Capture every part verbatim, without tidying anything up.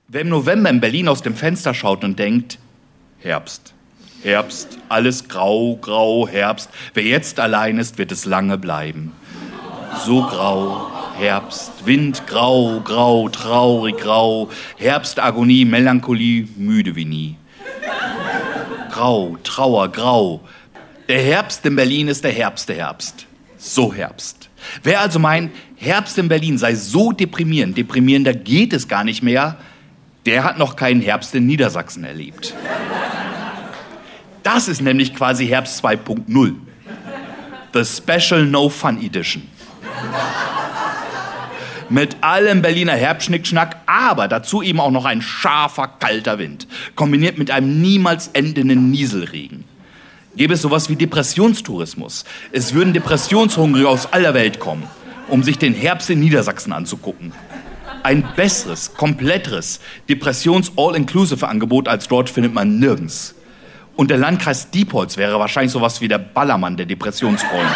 Wer im November in Berlin aus dem Fenster schaut und denkt, Herbst, Herbst, alles grau, grau, Herbst. Wer jetzt allein ist, wird es lange bleiben. So grau, Herbst, Wind, grau, grau, traurig, grau, Herbstagonie, Melancholie, müde wie nie. Grau, Trauer, grau. Der Herbst in Berlin ist der Herbst, der Herbst. So Herbst. Wer also meint, Herbst in Berlin sei so deprimierend, deprimierender geht es gar nicht mehr, der hat noch keinen Herbst in Niedersachsen erlebt. Das ist nämlich quasi Herbst zwei Punkt null. The Special No Fun Edition. Mit allem Berliner Herbstschnickschnack, aber dazu eben auch noch ein scharfer, kalter Wind, kombiniert mit einem niemals endenden Nieselregen. Gäbe es sowas wie Depressionstourismus. Es würden Depressionshungrige aus aller Welt kommen, um sich den Herbst in Niedersachsen anzugucken. Ein besseres, kompletteres Depressions-All-Inclusive-Angebot als dort findet man nirgends. Und der Landkreis Diepholz wäre wahrscheinlich sowas wie der Ballermann der Depressionsfreunde.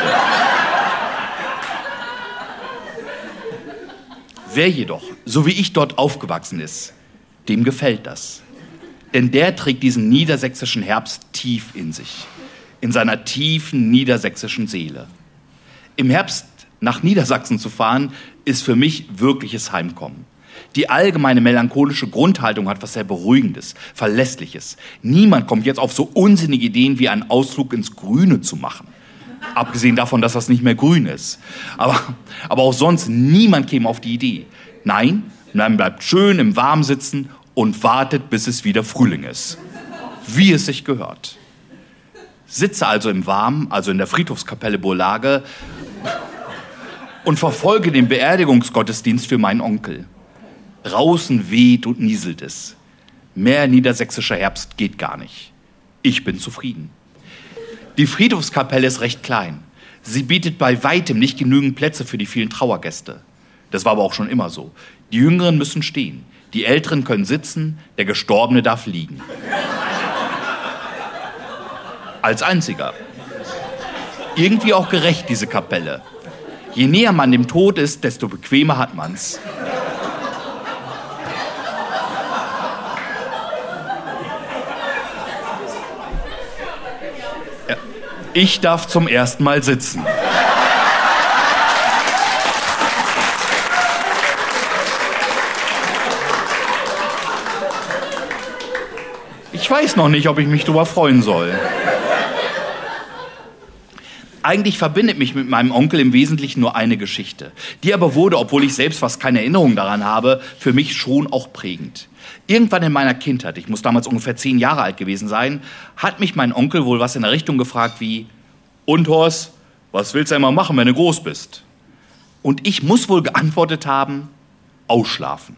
Wer jedoch, so wie ich dort aufgewachsen ist, dem gefällt das. Denn der trägt diesen niedersächsischen Herbst tief in sich, in seiner tiefen niedersächsischen Seele. Im Herbst nach Niedersachsen zu fahren, ist für mich wirkliches Heimkommen. Die allgemeine melancholische Grundhaltung hat was sehr Beruhigendes, Verlässliches. Niemand kommt jetzt auf so unsinnige Ideen wie einen Ausflug ins Grüne zu machen. Abgesehen davon, dass das nicht mehr grün ist. Aber, aber auch sonst, niemand käme auf die Idee. Nein, man bleibt schön im Warmen sitzen und wartet, bis es wieder Frühling ist. Wie es sich gehört. Sitze also im Warmen, also in der Friedhofskapelle Burlage, und verfolge den Beerdigungsgottesdienst für meinen Onkel. Draußen weht und nieselt es. Mehr niedersächsischer Herbst geht gar nicht. Ich bin zufrieden. Die Friedhofskapelle ist recht klein. Sie bietet bei weitem nicht genügend Plätze für die vielen Trauergäste. Das war aber auch schon immer so. Die Jüngeren müssen stehen, die Älteren können sitzen, der Gestorbene darf liegen. Als einziger. Irgendwie auch gerecht, diese Kapelle. Je näher man dem Tod ist, desto bequemer hat man's. Ja, ich darf zum ersten Mal sitzen. Ich weiß noch nicht, ob ich mich darüber freuen soll. Eigentlich verbindet mich mit meinem Onkel im Wesentlichen nur eine Geschichte. Die aber wurde, obwohl ich selbst fast keine Erinnerung daran habe, für mich schon auch prägend. Irgendwann in meiner Kindheit, ich muss damals ungefähr zehn Jahre alt gewesen sein, hat mich mein Onkel wohl was in der Richtung gefragt wie: Und Horst, was willst du einmal machen, wenn du groß bist? Und ich muss wohl geantwortet haben: Ausschlafen.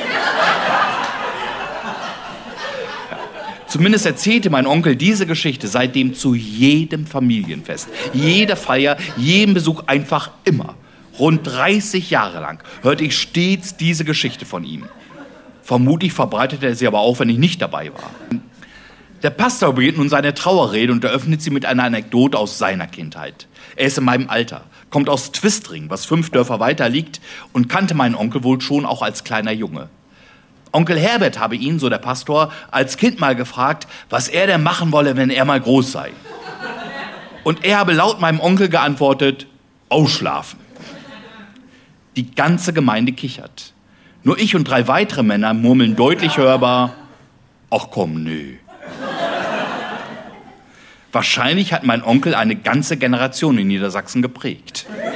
Zumindest erzählte mein Onkel diese Geschichte seitdem zu jedem Familienfest, jeder Feier, jedem Besuch, einfach immer. Rund dreißig Jahre lang hörte ich stets diese Geschichte von ihm. Vermutlich verbreitete er sie aber auch, wenn ich nicht dabei war. Der Pastor beginnt nun seine Trauerrede und eröffnet sie mit einer Anekdote aus seiner Kindheit. Er ist in meinem Alter, kommt aus Twistring, was fünf Dörfer weiter liegt, und kannte meinen Onkel wohl schon auch als kleiner Junge. Onkel Herbert habe ihn, so der Pastor, als Kind mal gefragt, was er denn machen wolle, wenn er mal groß sei. Und er habe laut meinem Onkel geantwortet: Ausschlafen. Die ganze Gemeinde kichert. Nur ich und drei weitere Männer murmeln deutlich hörbar: Ach komm, nö. Wahrscheinlich hat mein Onkel eine ganze Generation in Niedersachsen geprägt.